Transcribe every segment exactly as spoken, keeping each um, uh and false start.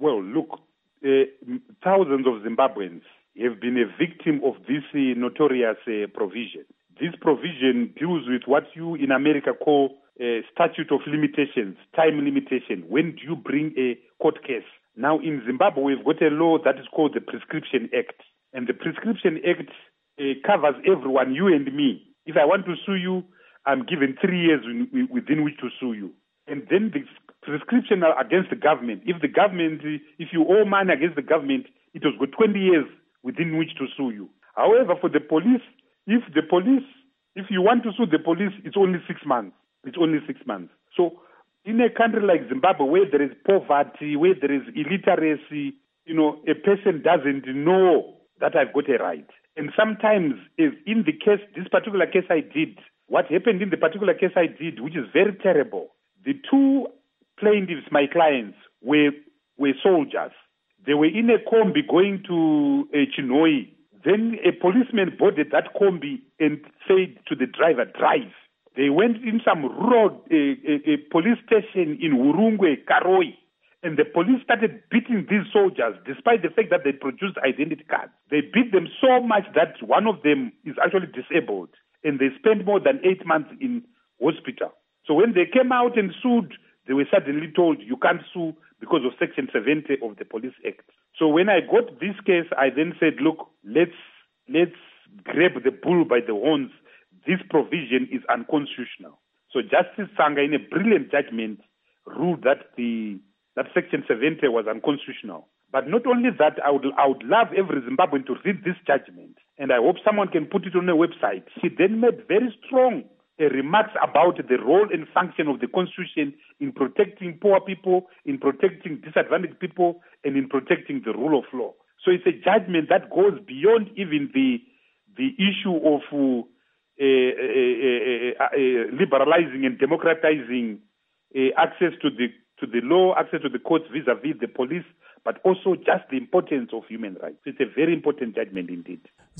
Well, look, uh, thousands of Zimbabweans have been a victim of this uh, notorious uh, provision. This provision deals with what you in America call a statute of limitations, time limitation. When do you bring a court case? Now, in Zimbabwe, we've got a law that is called the Prescription Act. And the Prescription Act uh, covers everyone, you and me. If I want to sue you, I'm given three years in, within which to sue you. And then the prescription against the government. If the government, if you owe money against the government, it has got twenty years within which to sue you. However, for the police, if the police, if you want to sue the police, it's only six months. It's only six months. So in a country like Zimbabwe, where there is poverty, where there is illiteracy, you know, a person doesn't know that I've got a right. And sometimes, if in the case, this particular case I did, what happened in the particular case I did, which is very terrible, the two plaintiffs, my clients, were were soldiers. They were in a combi going to uh, Chinhoyi. Then a policeman boarded that combi and said to the driver, drive. They went in some rural uh, a, a police station in Urungwe, Karoi, and the police started beating these soldiers despite the fact that they produced identity cards. They beat them so much that one of them is actually disabled, and they spent more than eight months in hospital. So when they came out and sued, they were suddenly told you can't sue because of Section seventy of the Police Act. So when I got this case, I then said, look, let's let's grab the bull by the horns. This provision is unconstitutional. So Justice Sanga, in a brilliant judgment, ruled that the that Section seventy was unconstitutional. But not only that, I would I would love every Zimbabwean to read this judgment, and I hope someone can put it on a website. She then made very strong uh, remarks about the role and function of the Constitution in protecting poor people, in protecting disadvantaged people, and in protecting the rule of law. So it's a judgment that goes beyond even the the issue of uh, uh, uh, uh, uh, liberalizing and democratizing uh, access to the to the law, access to the courts vis-a-vis the police, but also just the importance of human rights. It's a very important judgment indeed.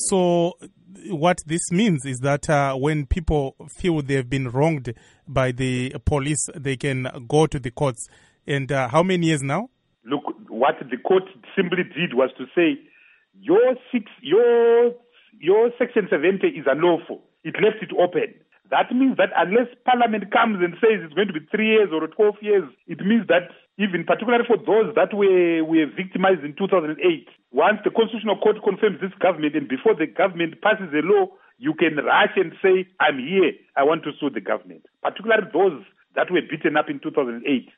So what this means is that uh, when people feel they've been wronged by the police, they can go to the courts. And uh, how many years now? Look, what the court simply did was to say, your six, your your Section seventy is unlawful. It left it open. That means that unless Parliament comes and says it's going to be three years or twelve years, it means that even particularly for those that were, were victimized in two thousand eight, once the Constitutional Court confirms this government and before the government passes a law, you can rush and say, I'm here, I want to sue the government. Particularly those that were beaten up in two thousand eight.